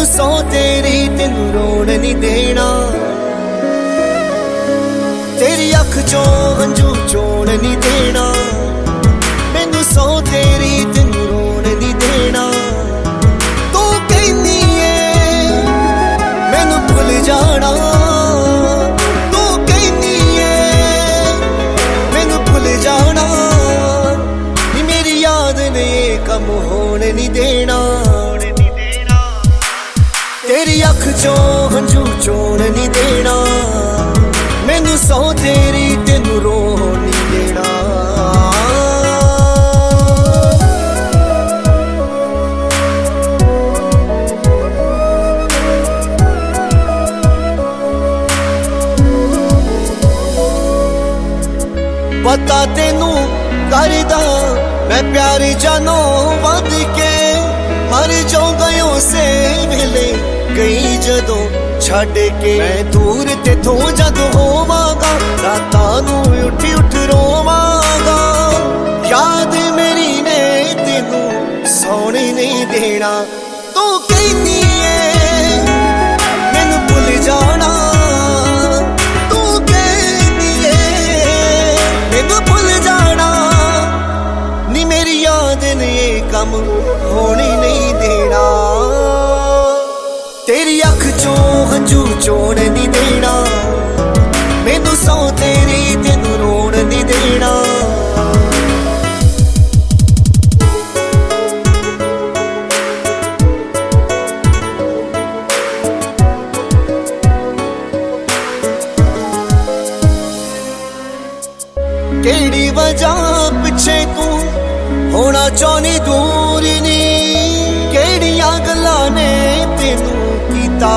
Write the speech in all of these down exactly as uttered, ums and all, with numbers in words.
मैनू सौ तेरी तेनू रोन नहीं देना, तेरी अख चों हंझू चोण नहीं देना, मैनू सौ तेरी तेनू रोन नहीं देना। तू कहनी है मैनू भुल जाना, तू कहनी है मैनू भुल जाना, नी मेरी याद ने कम होने नहीं देना, तेरी अख चों हंझू चोण नहीं देना, मैनू सौ तेरी तेनू रोन नहीं देना। पता तेनू करदा मैं प्यार जानो वध के, मर जो गयो से वेले गई जदों छड़ के, मैं दूर ते थो जद होवांगा रातां नू उठी उठ रोवांगा, याद मेरी ने तेनू सोने नहीं देना। तू कहनी है मैनू भुल जाना, तू कहनी है मैनू भुल जाना, नी मेरी याद ने कम होने नहीं देना, तेरी अख चों हंझू चोण नहीं देना, मैनू सौ तेरी तेनू रोन नहीं देना। केड़ी वजह पिछे तू होना चाहनी दूर नी, केड़ियां गल्लां ने तेनू कीता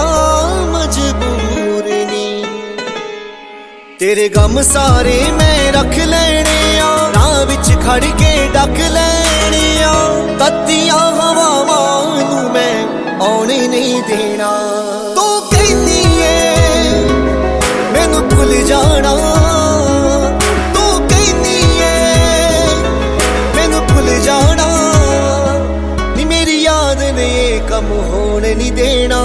मजबूर नी, तेरे गम सारे मैं रख लेने आ, राह विच खड़ के डक लेने आ, तत्तियां हवावां नू मैं आने नहीं देना। तू कहनी है मैनू भुल जाना, तू कहनी है मैनू भुल जाना, नी मेरी याद ने कम होने नहीं देना,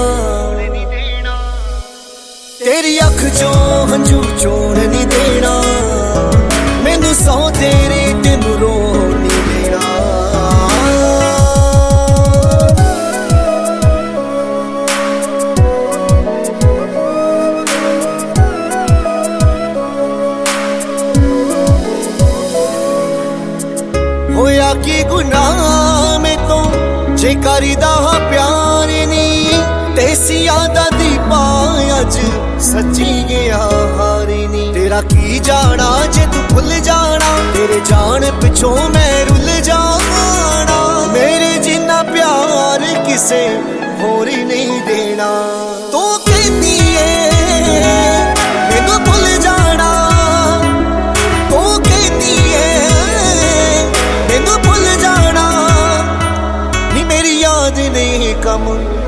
तेरी अख चों हंझू चोण नहीं देना, मैनू सौ तेरी तेनू रोन नहीं देना। होया की गुनाह में तो जे करदा प्यार नी, तेसी यादा दी पायज सच्ची गया हारी नी, तेरा की जाना जे तू भुल जाना, तेरे जान पिछों मैं रुल जाना, मेरे जिन्ना प्यार किसे होर नहीं देना। तू कहनी है मैनू भुल जाना, तू कहनी है मैनू भुल जाना, नी मेरी याद नहीं कम